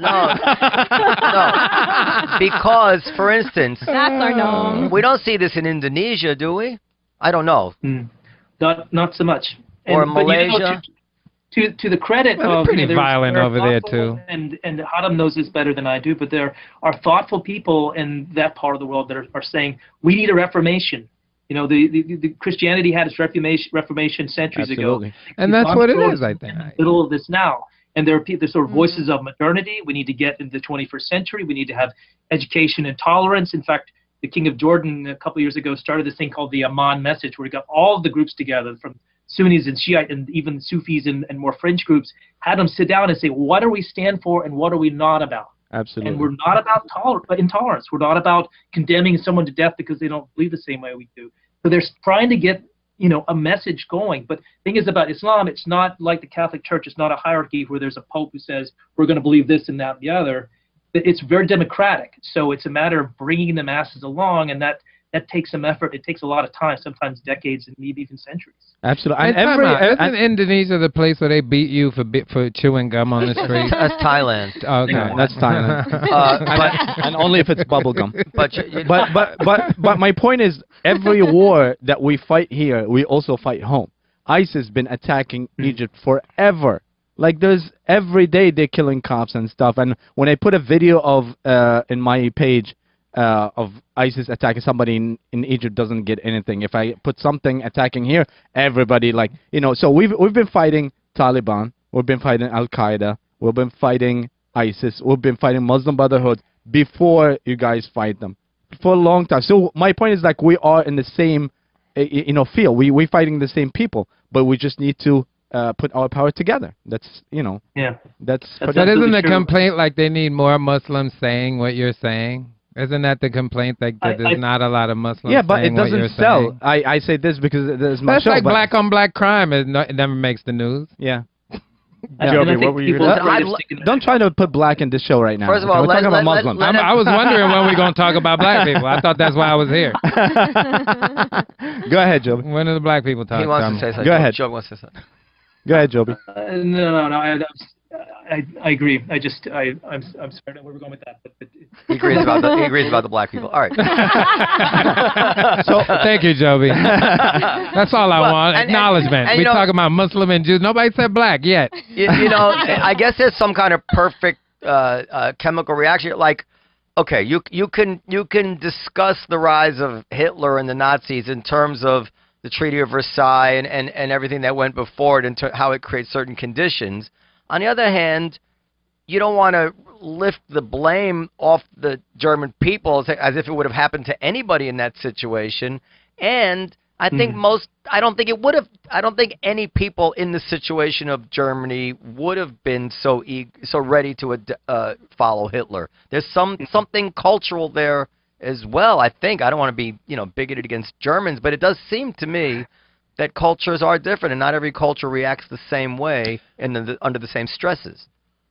[SPEAKER 11] will. no, no. Because, for instance,
[SPEAKER 13] that's our norm.
[SPEAKER 11] We don't see this in Indonesia, do we? I don't know.
[SPEAKER 12] Mm. Not, not so much.
[SPEAKER 11] Or
[SPEAKER 12] and,
[SPEAKER 11] Malaysia.
[SPEAKER 12] But, you know, to, to, to the credit
[SPEAKER 9] well,
[SPEAKER 12] of
[SPEAKER 9] pretty
[SPEAKER 12] you know,
[SPEAKER 9] violent over there too.
[SPEAKER 12] And and Hadam knows this better than I do, but there are thoughtful people in that part of the world that are, are saying we need a reformation. You know, the, the, the Christianity had its reformation, reformation centuries
[SPEAKER 8] Absolutely.
[SPEAKER 12] ago.
[SPEAKER 9] And
[SPEAKER 12] We've
[SPEAKER 9] that's what it is,
[SPEAKER 12] in,
[SPEAKER 9] I think.
[SPEAKER 12] In the middle of this now. And there are people, there's sort of voices of modernity. We need to get into the twenty-first century. We need to have education and tolerance. In fact, the King of Jordan a couple of years ago started this thing called the Amman Message, where he got all of the groups together, from Sunnis and Shiite and even Sufis and, and more fringe groups, had them sit down and say, what do we stand for and what are we not about?
[SPEAKER 8] Absolutely.
[SPEAKER 12] And we're not about toler- intolerance. We're not about condemning someone to death because they don't believe the same way we do. So they're trying to get, you know, a message going. But the thing is about Islam, it's not like the Catholic Church. It's not a hierarchy where there's a pope who says we're going to believe this and that and the other. It's very democratic. So it's a matter of bringing the masses along, and that that takes some effort. It takes a lot of time, sometimes decades and maybe even centuries.
[SPEAKER 8] Absolutely.
[SPEAKER 9] And
[SPEAKER 8] And every
[SPEAKER 9] every,
[SPEAKER 8] and-
[SPEAKER 9] isn't Indonesia the place where they beat you for bi- for chewing gum on the street?
[SPEAKER 11] That's Thailand.
[SPEAKER 9] Okay.
[SPEAKER 8] No, that's Thailand.
[SPEAKER 11] Uh,
[SPEAKER 8] and,
[SPEAKER 11] but-
[SPEAKER 8] and only if it's bubble gum.
[SPEAKER 11] But you- you-
[SPEAKER 8] but but but but my point is, every war that we fight here, we also fight home. ISIS been attacking Egypt forever. Like there's every day they're killing cops and stuff. And when I put a video of uh in my page uh of ISIS attacking somebody in, in Egypt, doesn't get anything. If I put something attacking here, everybody like you know. So we've we've been fighting Taliban, we've been fighting Al Qaeda, we've been fighting ISIS, we've been fighting Muslim Brotherhood before you guys fight them for a long time. So my point is like we are in the same uh, you know field. We we fighting the same people, but we just need to uh, put our power together. That's you know.
[SPEAKER 12] Yeah.
[SPEAKER 8] That's.
[SPEAKER 12] That's
[SPEAKER 9] But isn't the
[SPEAKER 12] true.
[SPEAKER 9] complaint like they need more Muslims saying what you're saying? Isn't that the complaint that, that
[SPEAKER 12] I-
[SPEAKER 9] there's
[SPEAKER 12] I-
[SPEAKER 9] not a lot of Muslims
[SPEAKER 8] Yeah, but it
[SPEAKER 9] saying what you're
[SPEAKER 8] doesn't sell.
[SPEAKER 9] saying?
[SPEAKER 8] I, I say this because there's my
[SPEAKER 9] That's
[SPEAKER 8] show.
[SPEAKER 9] like
[SPEAKER 8] but-
[SPEAKER 9] black on black crime. It, no, it never makes the news.
[SPEAKER 8] Yeah.
[SPEAKER 12] And
[SPEAKER 10] Joby,
[SPEAKER 12] I think
[SPEAKER 10] what were you
[SPEAKER 12] people
[SPEAKER 10] gonna
[SPEAKER 12] are afraid
[SPEAKER 11] I'd
[SPEAKER 12] of
[SPEAKER 11] li-
[SPEAKER 12] sticking-
[SPEAKER 8] Don't try to put black in this show right now.
[SPEAKER 11] First of
[SPEAKER 8] okay?
[SPEAKER 11] all,
[SPEAKER 8] we're
[SPEAKER 11] let-
[SPEAKER 8] talking
[SPEAKER 11] let-
[SPEAKER 8] about
[SPEAKER 11] let-
[SPEAKER 8] Muslims.
[SPEAKER 11] let
[SPEAKER 9] I'm, I was wondering when we're going to talk about black people. I thought that's why I was here.
[SPEAKER 8] Go ahead, Joby.
[SPEAKER 9] When are the black people talking?
[SPEAKER 11] He wants to say something.
[SPEAKER 8] Go ahead.
[SPEAKER 11] Joe wants to say something.
[SPEAKER 8] Go ahead, Joby.
[SPEAKER 12] Uh, no, no, no. I, I, I agree. I just, I, I'm, I'm sorry. I don't know where we're going with that. But, but
[SPEAKER 11] He agrees about the he agrees about the black people. All right.
[SPEAKER 9] So thank you, Joby. That's all I
[SPEAKER 11] Well,
[SPEAKER 9] want.
[SPEAKER 11] and- and-
[SPEAKER 9] Acknowledgement.
[SPEAKER 11] and,
[SPEAKER 9] we
[SPEAKER 11] you know-
[SPEAKER 9] talking about Muslim and Jews. Nobody said black yet.
[SPEAKER 11] you, you know, I guess there's some kind of perfect uh, uh, chemical reaction. Like, okay, you you can you can discuss the rise of Hitler and the Nazis in terms of the Treaty of Versailles and, and, and everything that went before it, and ter- how it creates certain conditions. On the other hand, you don't want to lift the blame off the German people as, as if it would have happened to anybody in that situation. And I think
[SPEAKER 12] Mhm.
[SPEAKER 11] most, I don't think it would have, I don't think any people in the situation of Germany would have been so e- so ready to ad- uh, follow Hitler. There's some something cultural there as well, I think. I don't want to be, you know, bigoted against Germans, but it does seem to me that cultures are different, and not every culture reacts the same way and the, under the same stresses.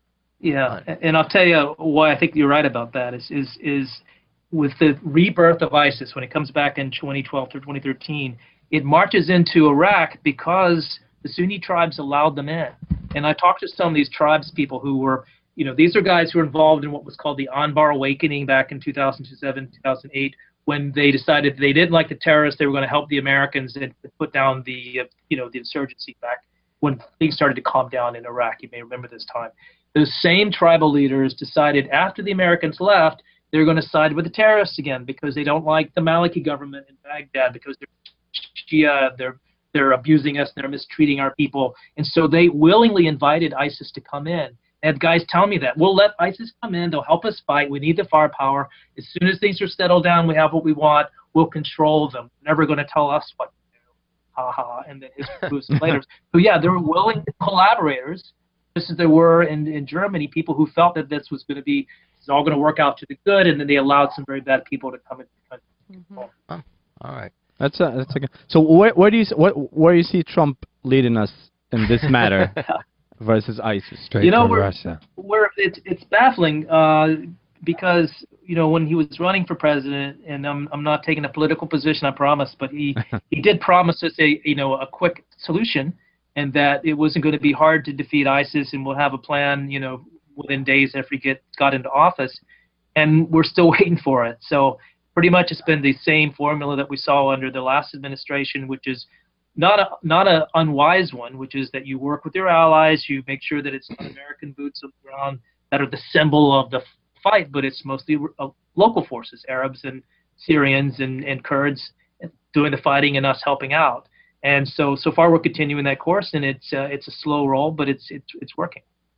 [SPEAKER 12] Yeah, and I'll tell you why I think you're right about that is is is with the rebirth of ISIS when it comes back in twenty twelve through twenty thirteen, it marches into Iraq because the Sunni tribes allowed them in. And I talked to some of these tribes people who were, you know, these are guys who were involved in what was called the Anbar Awakening back in two thousand seven, two thousand eight, when they decided they didn't like the terrorists, they were going to help the Americans and put down the, uh, you know, the insurgency back when things started to calm down in Iraq. You may remember this time. Those same tribal leaders decided after the Americans left, they were going to side with the terrorists again because they don't like the Maliki government in Baghdad because they're Shia, they're they're abusing us, they're mistreating our people. And so they willingly invited ISIS to come in. They had guys tell me that. We'll let ISIS come in, they'll help us fight, we need the firepower. As soon as things are settled down, we have what we want, we'll control them. They're never going to tell us what to do. Ha ha. And then history proves it later. So yeah, they were willing collaborators, just as there were in, in Germany, people who felt that this was going to be, it's all going to work out to the good, and then they allowed some very bad people to come into the country.
[SPEAKER 11] Oh, all right.
[SPEAKER 8] That's a, that's a, so where where do you s- what where do you see Trump leading us in this matter versus ISIS?
[SPEAKER 9] Straight
[SPEAKER 12] You know,
[SPEAKER 9] to
[SPEAKER 12] we're-
[SPEAKER 9] Russia.
[SPEAKER 12] Where it's it's baffling uh, because you know when he was running for president, and I'm I'm not taking a political position, I promise, but he he did promise us a you know a quick solution, and that it wasn't going to be hard to defeat ISIS, and we'll have a plan you know within days after he get got into office, and we're still waiting for it. So pretty much it's been the same formula that we saw under the last administration, which is not a not a unwise one, which is that you work with your allies, you make sure that it's not American boots on the ground that are the symbol of the fight, but it's mostly uh, local forces, Arabs and Syrians and, and Kurds doing the fighting and us helping out. And so so far we're continuing that course, and it's uh, it's a slow roll, but it's it's it's working.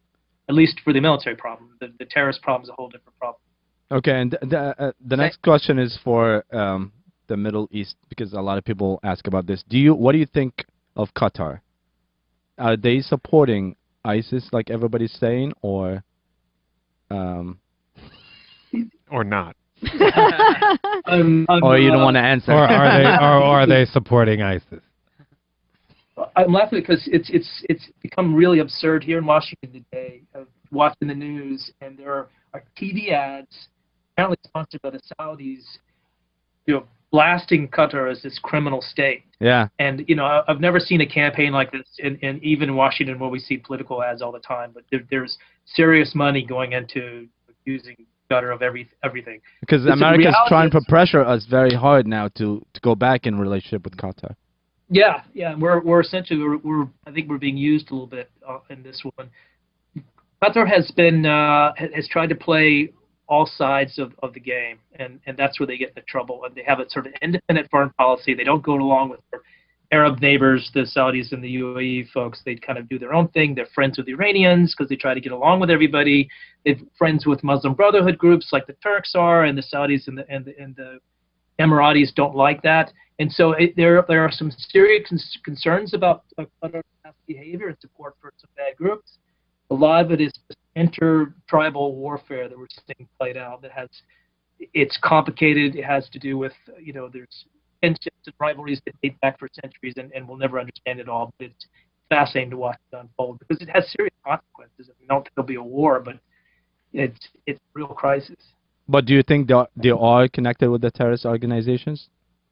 [SPEAKER 12] At least for the military problem. The, the terrorist problem is a whole different problem.
[SPEAKER 8] Okay, and th- the uh, the next question is for um, the Middle East, because a lot of people ask about this. Do you what do you think of Qatar? Are they supporting ISIS like everybody's saying, or um,
[SPEAKER 10] or not?
[SPEAKER 12] I'm, I'm,
[SPEAKER 8] or you don't
[SPEAKER 12] uh,
[SPEAKER 8] want to answer?
[SPEAKER 9] Or are they or, or are they supporting ISIS?
[SPEAKER 12] I'm laughing because it's it's it's become really absurd here in Washington today of watching the news, and there are, are T V ads apparently sponsored by the Saudis you know, blasting Qatar as this criminal state.
[SPEAKER 8] Yeah.
[SPEAKER 12] And, you know, I've never seen a campaign like this in, in even in Washington where we see political ads all the time, but there, there's serious money going into using Qatar of every, everything.
[SPEAKER 8] Because
[SPEAKER 12] Listen,
[SPEAKER 8] America's trying to
[SPEAKER 12] is,
[SPEAKER 8] pressure us very hard now to, to go back in relationship with Qatar.
[SPEAKER 12] Yeah, yeah. We're, we're essentially, we're, we're, I think we're being used a little bit uh, in this one. Qatar has been, uh, has tried to play all sides of, of the game, and, and that's where they get into trouble. And they have a sort of independent foreign policy. They don't go along with their Arab neighbors, the Saudis and the U A E folks. They kind of do their own thing. They're friends with the Iranians because they try to get along with everybody. They're friends with Muslim Brotherhood groups like the Turks are, and the Saudis and the and the, and the Emiratis don't like that. And so it, there there are some serious cons- concerns about uh, Qatar's behavior and support for some bad groups. A lot of it is inter-tribal warfare that we're seeing played out. That has, it's complicated. It has to do with, you know, there's tensions and rivalries that date back for centuries, and, and we'll never understand it all. But it's fascinating to watch it unfold because it has serious consequences. I don't think there'll be a war, but it's it's a real crisis.
[SPEAKER 8] But do you think they are, they are connected with the terrorist organizations?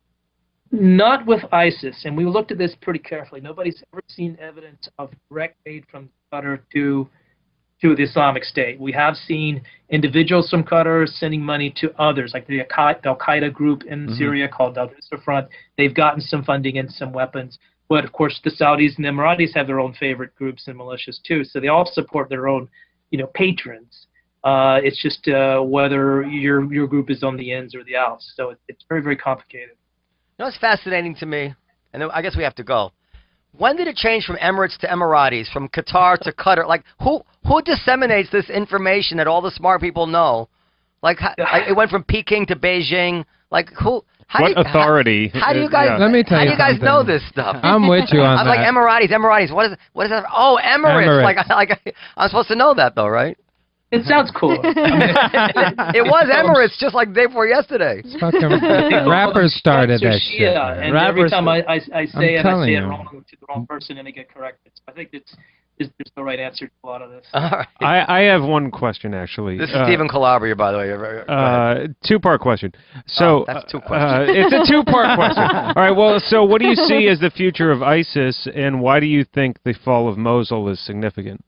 [SPEAKER 12] Not with ISIS, and we looked at this pretty carefully. Nobody's ever seen evidence of direct aid from Qatar to to the Islamic State. We have seen individuals from Qatar sending money to others, like the Al-Qaeda group in mm-hmm. Syria called Al-Nusra Front. They've gotten some funding and some weapons. But, of course, the Saudis and the Emiratis have their own favorite groups and militias, too. So they all support their own, you know, patrons. Uh, it's just uh, whether your your group is on the ins or the outs. So it, it's very, very complicated.
[SPEAKER 11] You know what's fascinating to me, and then I guess we have to go. When did it change from Emirates to Emiratis, from Qatar to Qatar? Like, who who disseminates this information that all the smart people know? Like, how, it went from Peking to Beijing. Like, who? How
[SPEAKER 10] what
[SPEAKER 11] do you,
[SPEAKER 10] authority?
[SPEAKER 11] How, how do you guys?
[SPEAKER 10] Yeah.
[SPEAKER 9] Let me tell
[SPEAKER 11] how
[SPEAKER 9] you
[SPEAKER 11] do you guys
[SPEAKER 9] something.
[SPEAKER 11] know this stuff?
[SPEAKER 9] I'm with you on
[SPEAKER 11] I'm
[SPEAKER 9] that.
[SPEAKER 11] like Emiratis, Emiratis. What is what is that? Oh, Emirates.
[SPEAKER 9] Emirates.
[SPEAKER 11] Like, like I'm supposed to know that though, right?
[SPEAKER 12] It sounds cool. I mean,
[SPEAKER 11] it was Emirates just like the day before yesterday.
[SPEAKER 9] Fucking rappers started that shit.
[SPEAKER 12] Yeah, and
[SPEAKER 9] rappers,
[SPEAKER 12] every time I, I, I say
[SPEAKER 9] I'm
[SPEAKER 12] it, I say
[SPEAKER 9] you.
[SPEAKER 12] it wrong to the wrong person, and I get corrected. So I think it's there's, there's no right answer to a lot of this.
[SPEAKER 11] All right.
[SPEAKER 10] I, I have one question, actually.
[SPEAKER 11] This is
[SPEAKER 10] uh,
[SPEAKER 11] Stephen Calabria, by the way.
[SPEAKER 10] Uh, two-part question. So
[SPEAKER 11] oh, that's two questions.
[SPEAKER 10] Uh, it's a two-part question. All right, well, so what do you see as the future of ISIS, and why do you think the fall of Mosul is significant?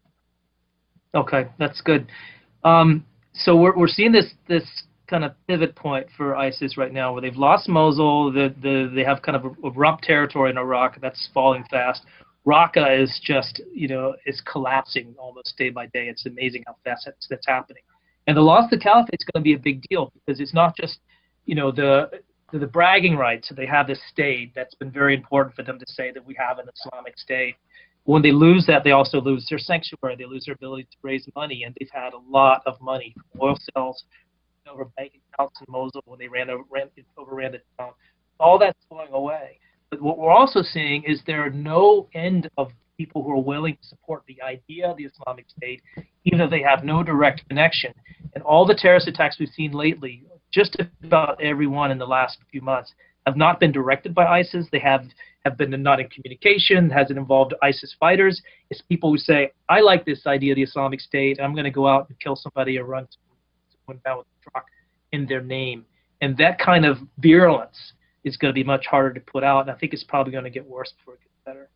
[SPEAKER 12] Okay, that's good. Um, so we're we're seeing this this kind of pivot point for ISIS right now, where they've lost Mosul. The the they have kind of a, a rump territory in Iraq that's falling fast. Raqqa is just you know is collapsing almost day by day. It's amazing how fast that's, that's happening. And the loss of the caliphate is going to be a big deal because it's not just you know the the, the bragging rights. So they have this state that's been very important for them to say that we have an Islamic state. When they lose that, they also lose their sanctuary. They lose their ability to raise money, and they've had a lot of money from oil sales over bank accounts in Mosul when they ran over, ran, overran the town. All that's going away. But what we're also seeing is there are no end of people who are willing to support the idea of the Islamic State, even if they have no direct connection. And all the terrorist attacks we've seen lately, just about every one in the last few months, have not been directed by ISIS. They have have been not in communication, hasn't involved ISIS fighters. It's people who say, I like this idea of the Islamic State, I'm going to go out and kill somebody or run someone down with a truck in their name. And that kind of virulence is going to be much harder to put out, and I think it's probably going to get worse before it gets better.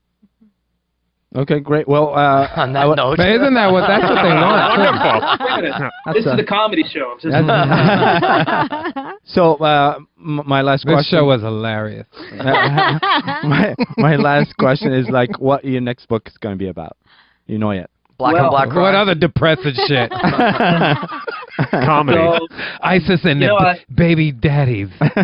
[SPEAKER 8] Okay, great. Well, uh,
[SPEAKER 11] on that note,
[SPEAKER 9] but isn't that what that's what they want?
[SPEAKER 12] Wonderful. This is a comedy show.
[SPEAKER 8] So, uh, m- my last
[SPEAKER 9] this
[SPEAKER 8] question.
[SPEAKER 9] show was hilarious.
[SPEAKER 8] my my last question is like, what your next book is going to be about? You know yet?
[SPEAKER 11] Black
[SPEAKER 12] well,
[SPEAKER 11] and Black.
[SPEAKER 9] What other depressing shit?
[SPEAKER 10] Comedy.
[SPEAKER 12] So,
[SPEAKER 9] ISIS and
[SPEAKER 12] you know,
[SPEAKER 9] the
[SPEAKER 12] I,
[SPEAKER 9] baby daddies.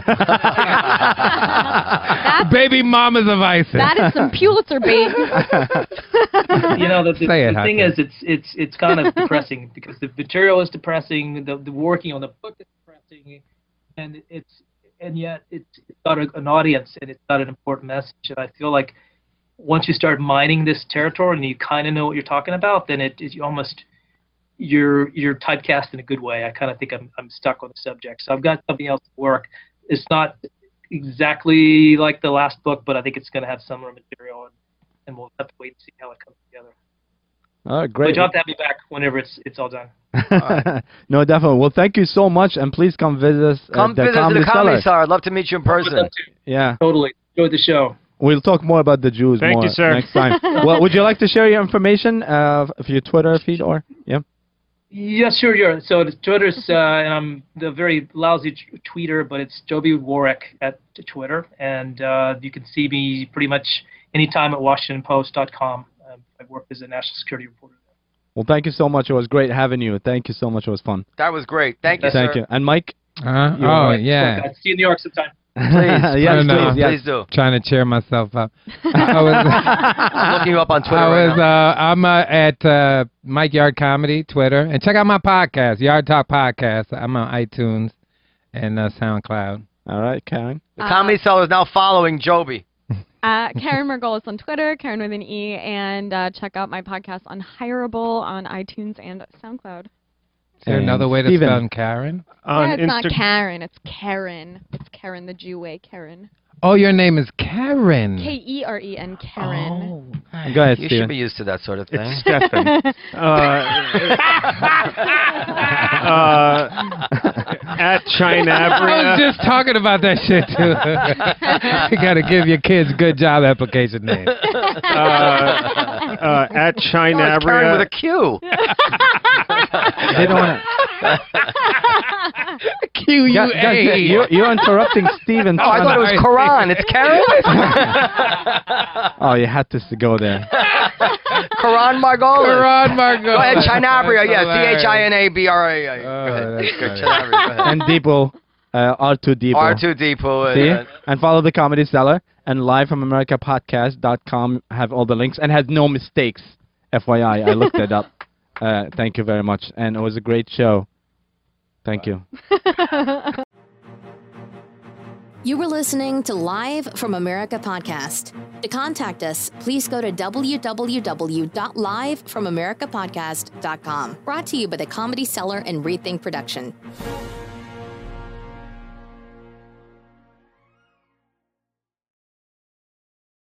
[SPEAKER 9] Baby mamas of ISIS.
[SPEAKER 13] That is some Pulitzer bait.
[SPEAKER 12] you know, the, the,
[SPEAKER 9] Say it,
[SPEAKER 12] the thing
[SPEAKER 9] Hakeem.
[SPEAKER 12] is, it's it's it's kind of depressing because the material is depressing, the, the working on the book is depressing, and it's and yet it's, it's got a, an audience and it's got an important message. And I feel like once you start mining this territory and you kind of know what you're talking about, then it is you almost you're you're typecast in a good way. I kind of think I'm I'm stuck on the subject, so I've got something else to work. It's not exactly like the last book, but I think it's going to have similar material, and, and we'll have to wait and see how it comes together.
[SPEAKER 8] Oh, great.
[SPEAKER 12] But you'll have to have me back whenever it's it's all done.
[SPEAKER 11] Right.
[SPEAKER 8] No, definitely. Well, thank you so much, and please come visit us
[SPEAKER 11] Come
[SPEAKER 8] at the
[SPEAKER 11] visit
[SPEAKER 8] Comedy
[SPEAKER 11] the Comedy
[SPEAKER 8] Cellar.
[SPEAKER 11] Cellar. I'd love to meet you in person.
[SPEAKER 8] Yeah.
[SPEAKER 12] Totally. Enjoy the show.
[SPEAKER 8] We'll talk more about the Jews
[SPEAKER 10] Thank
[SPEAKER 8] more
[SPEAKER 10] you, sir.
[SPEAKER 8] next time. Well, would you like to share your information uh, for your Twitter feed or yeah?
[SPEAKER 12] Yes, sure, sure. So the Twitter's, uh, and I'm the very lousy t- tweeter, but it's Joby Warwick at t- Twitter, and uh, you can see me pretty much anytime at Washington Post dot com. Um, I work as a national security reporter.
[SPEAKER 8] Well, thank you so much. It was great having you. Thank you so much. It was fun.
[SPEAKER 11] That was great. Thank you,
[SPEAKER 8] Thank
[SPEAKER 11] sir.
[SPEAKER 8] you. And Mike?
[SPEAKER 9] Uh,
[SPEAKER 8] You
[SPEAKER 9] oh,
[SPEAKER 8] are-
[SPEAKER 9] yeah.
[SPEAKER 12] I'll see you in New York sometime.
[SPEAKER 11] Please,
[SPEAKER 8] yes,
[SPEAKER 9] I know.
[SPEAKER 8] please, yes.
[SPEAKER 11] Please do.
[SPEAKER 9] Trying to cheer myself up. I was,
[SPEAKER 11] I'm looking you up on Twitter
[SPEAKER 9] I
[SPEAKER 11] right
[SPEAKER 9] was,
[SPEAKER 11] now.
[SPEAKER 9] uh, I'm uh, at uh, Mike Yard Comedy, Twitter. And check out my podcast, Yard Talk Podcast. I'm on iTunes and uh, SoundCloud.
[SPEAKER 8] All right, Karen.
[SPEAKER 11] The Comedy Cellar is now following Joby.
[SPEAKER 13] Uh, Karen Margolis on Twitter, Karen with an E, and uh, check out my podcast Unhireable on iTunes and SoundCloud.
[SPEAKER 9] Is there
[SPEAKER 8] And
[SPEAKER 9] another way to
[SPEAKER 8] Steven.
[SPEAKER 9] spell Karen?
[SPEAKER 10] On
[SPEAKER 13] yeah, it's not
[SPEAKER 10] Insta-
[SPEAKER 13] Karen, it's Karen. It's Karen the Jew way, Karen.
[SPEAKER 9] Oh, your name is Karen.
[SPEAKER 13] K E R E N, Karen.
[SPEAKER 9] Oh.
[SPEAKER 8] Go ahead,
[SPEAKER 11] You
[SPEAKER 8] Steven.
[SPEAKER 11] should be used to that sort of thing.
[SPEAKER 10] It's Stefan. uh, uh, at
[SPEAKER 9] I
[SPEAKER 10] Chinabria.
[SPEAKER 9] was just talking about that shit, too. You got to give your kids good job application names.
[SPEAKER 10] uh, uh, at
[SPEAKER 11] Oh, it's Karen
[SPEAKER 10] Chinabria.
[SPEAKER 11] with a Q.
[SPEAKER 8] They don't wanna...
[SPEAKER 9] Q U
[SPEAKER 8] Guys, guys,
[SPEAKER 9] A.
[SPEAKER 8] you're, you're interrupting Steven.
[SPEAKER 11] Oh, I thought it was Quran. It's Karen?
[SPEAKER 8] Oh, you had to s- go there.
[SPEAKER 11] Quran Margolis.
[SPEAKER 9] Quran Margolis.
[SPEAKER 11] Go ahead, Chinabria.
[SPEAKER 9] That's
[SPEAKER 11] Yeah,
[SPEAKER 9] hilarious.
[SPEAKER 11] C H I N A B R A.
[SPEAKER 9] Oh,
[SPEAKER 11] Go ahead.
[SPEAKER 9] that's
[SPEAKER 11] Good,
[SPEAKER 9] funny.
[SPEAKER 11] Chinabria. Go ahead.
[SPEAKER 8] And Deepo, uh, R two Deepo.
[SPEAKER 11] R two Deepo.
[SPEAKER 8] See?
[SPEAKER 11] uh,
[SPEAKER 8] And follow the Comedy Cellar. And live from America Podcast dot com have all the links and has no mistakes. F Y I, I looked it up. Uh, thank you very much. And it was a great show. Thank you.
[SPEAKER 2] You were listening to Live from America podcast. To contact us, please go to w w w dot live from america podcast dot com. Brought to you by the Comedy Cellar and Rethink Production.